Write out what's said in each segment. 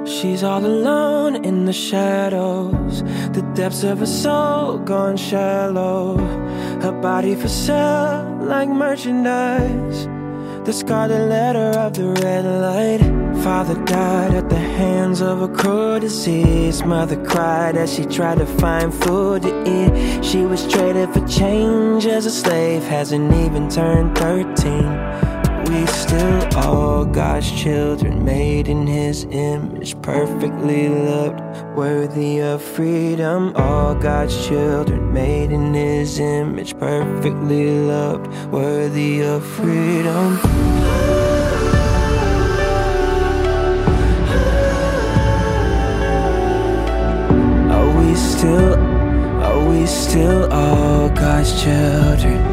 She's all alone in the shadows, the depths of her soul gone shallow. Her body for sale like merchandise, the scarlet letter of the red light. Father died at the hands of a cruel disease. Mother cried as she tried to find food to eat. She was traded for change as a slave, hasn't even turned 13. We still all God's children, made in His image, perfectly loved, worthy of freedom. All God's children, made in His image, perfectly loved, worthy of freedom. Are we still all God's children?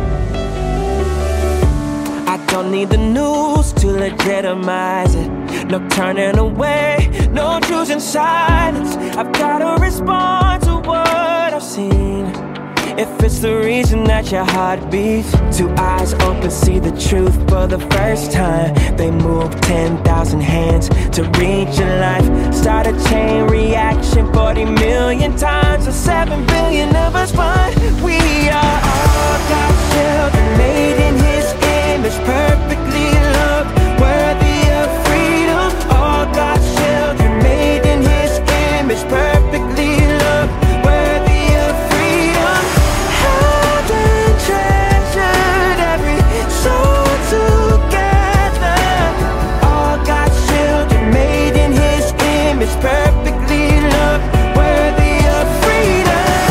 I don't need the news to legitimize it. No turning away, no choosing silence. I've gotta respond to what I've seen. If it's the reason that your heart beats, two eyes open, see the truth for the first time. They move 10,000 hands to reach your life. Start a chain reaction 40 million times. So 7 billion of us find we are all God's children, made in His image, perfectly loved, worthy of freedom. All God's children, made in His image, perfectly loved, worthy of freedom. Held and treasured, every soul together. All God's children, made in His image, perfectly loved, worthy of freedom.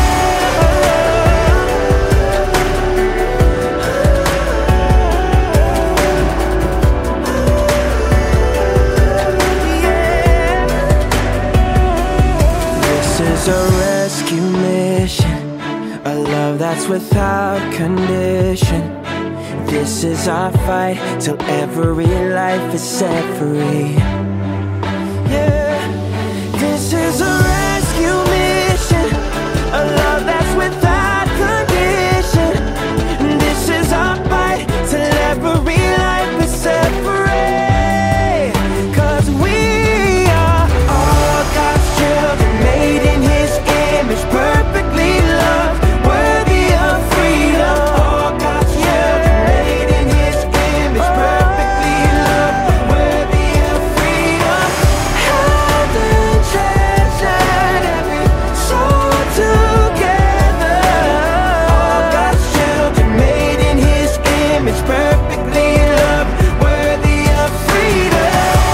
This is a rescue mission, a love that's without condition. This is our fight till every life is set free. Yeah, this is a rescue mission, a love that's without condition. This is our fight till every life is set free. 'Cause we are all God's children, made in His image, perfectly loved, worthy of freedom. All God's children, made in His image, perfectly loved, worthy of freedom. Held and treasured, every soul together. All God's children, made in His image, perfectly loved, worthy of freedom.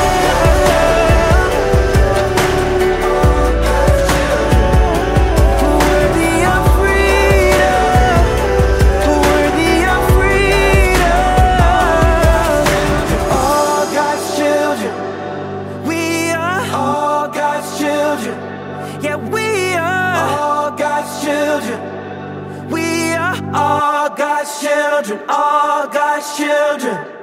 Worthy of freedom, worthy of freedom. All God's children, we are all God's children. Yeah, we are all God's children. We are all God's children, all God's children.